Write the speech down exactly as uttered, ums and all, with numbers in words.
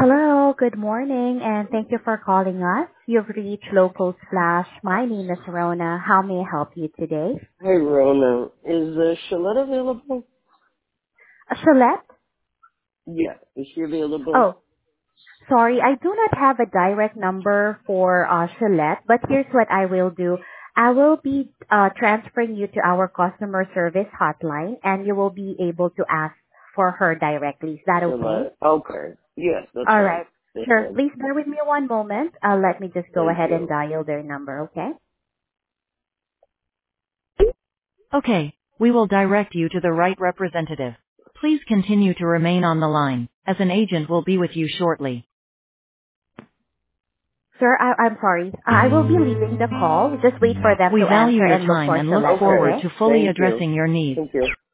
Hello, good morning, and thank you for calling us. You've reached Local Splash. My name is Rona. How may I help you today? Hey, Rona. Is uh, Shalette available? Uh, Shalette? Yeah. Is she available? Oh, sorry, I do not have a direct number for uh, Shalette, but here's what I will do. I will be uh, transferring you to our customer service hotline, and you will be able to ask for her directly. Is that okay? Shalette. Okay. Yes, that's All fine. right. That's Sure. fine. Please bear with me one moment. Uh, let me just go Thank ahead and you. dial their number, okay? Okay, we will direct you to the right representative. Please continue to remain on the line, as an agent will be with you shortly. Sir, I, I'm sorry. I will be leaving the call. Just wait for them We to value answer your and look time for and look Shalette, Okay. forward okay? to fully Thank you. addressing your needs. Thank you.